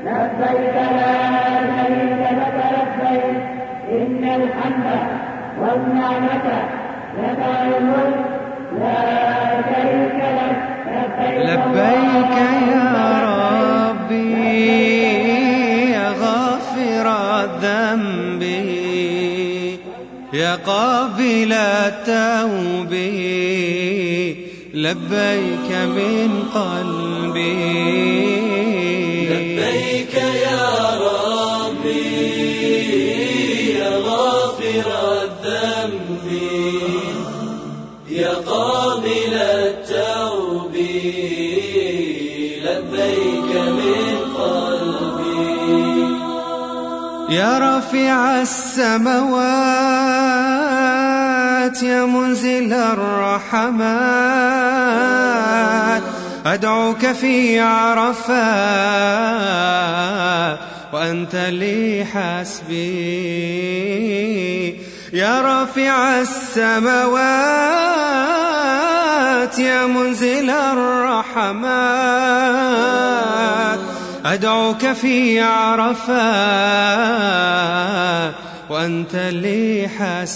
لبيك لا شريك لك لبيك إن الحمد والنعمة لك والملك لا شريك لك لبيك يا ربي يا غافر الذنب يا قابل التوب لبيك من قلبي لبيك يا ربي يا غافر الذنب يا قابل التوب لبيك من قلبي يا رافع السماوات يا منزل الرحمات أدعوك في عرفات وأنت لي حسبي يا رافع السماوات يا منزل الرحمات أدعوك في عرفات وأنت لي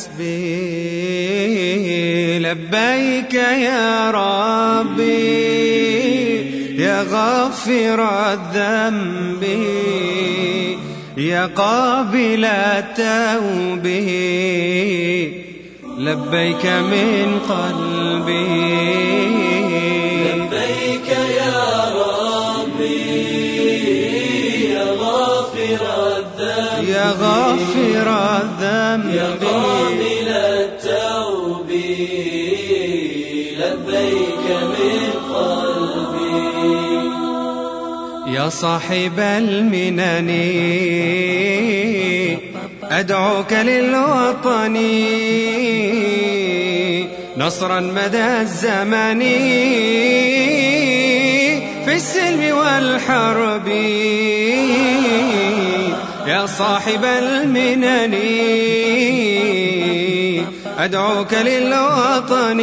حسبي لبيك يا ربي يا غافر الذنب يا قابل التوب لبيك من قلبي لبيك يا ربي يا غافر الذنب يا غافر الذنب يا قابل التوب لبيك من قلبي يا صاحب المنن أدعوك للوطن نصرا مدى الزمن في السلم والحرب يا صاحب المنن أدعوك للوطن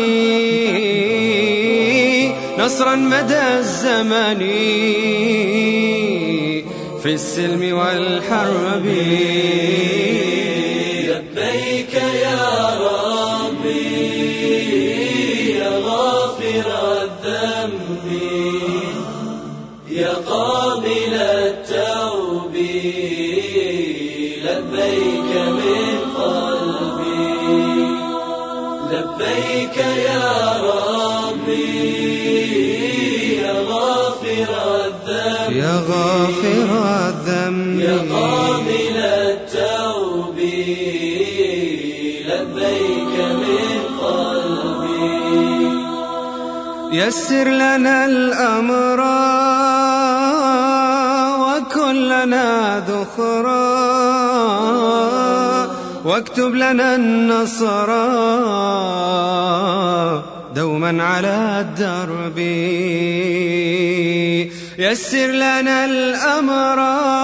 نصرا مدى الزمن في السلم والحرب لبيك يا ربي يا غافر الذنب يا قابل التوب لبيك من قلبي لبيك يا ربي يا غافر الذنب يا غافر الذنب يا قابل التوب لبيك من قلبي يسر لنا الأمر وكن لنا ذخرا واكتب لنا النصر دوما على الدرب يسر لنا الأمر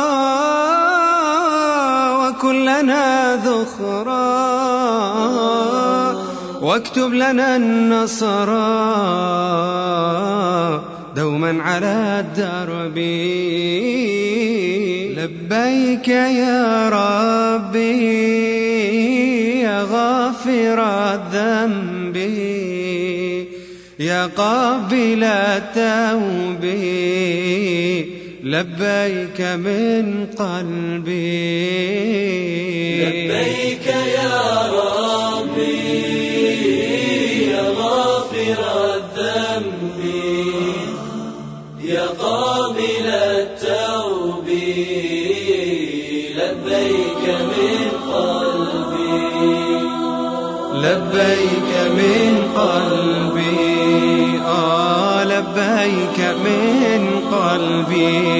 وكن لنا ذخرا واكتب لنا النصر دوما على الدرب لبيك يا ربي يا غافر الذنب يا قابل التوب لبيك من قلبي لبيك يا ربي يا غافر الذنب يا قابل التوب لبيك من قلبي لبيك من قلبي لبيك من قلبي